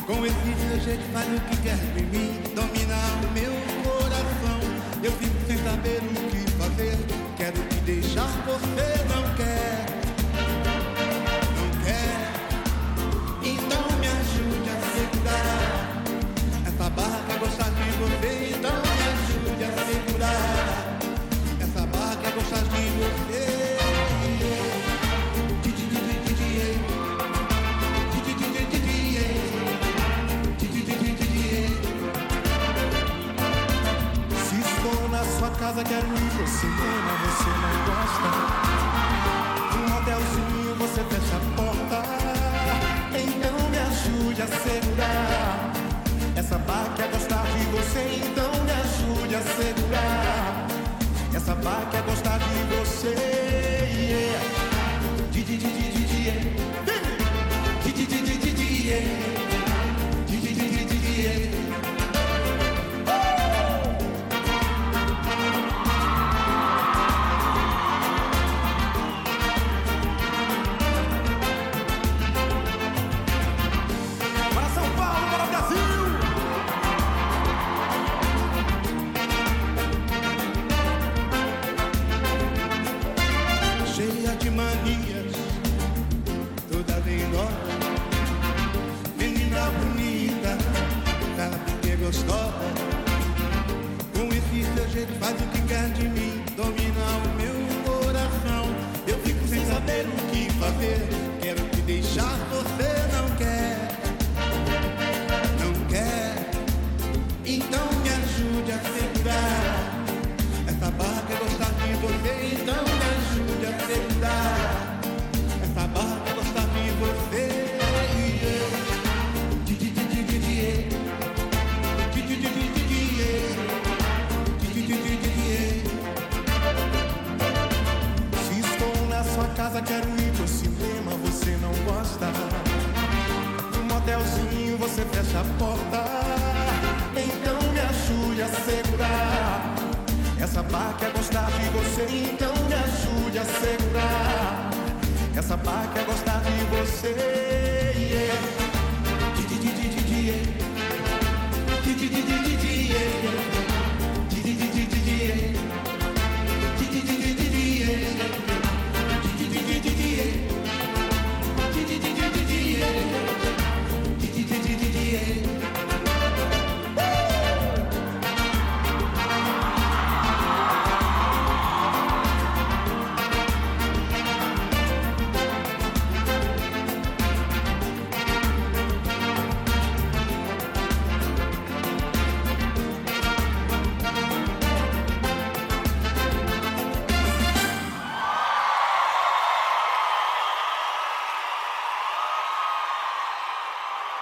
Com esse seu jeito faz o que quer de mim, domina o meu coração. Eu fico sem saber o que fazer, quero te deixar, você não quer. Não quer, então me ajude a segurar essa barra que é gostar de você, então me ajude a segurar essa barra que é gostar de você. Sua casa, quero ir pro cinema, você não gosta. Um hotelzinho, você fecha a porta. Então me ajude a segurar essa barra que é gostar de você. Então me ajude a segurar essa barra que é gostar de você. Cheia de manias, toda dengosa, menina bonita, sabe que é gostosa. Com esse seu jeito faz o que quer de mim, domina o meu coração. Eu fico sem saber o que fazer, quero te deixar, você não quer. Não quer, então me ajude a segurar essa barra que é gostar de você, então me ajude a segurar essa barra que é gostar de você. Se estou na sua casa, quero ir pro cinema, você não gosta. Um motelzinho, você fecha a porta. Então me ajude a segurar essa barra que é gostar de você, então me ajude a segurar essa barra que é gostar de você.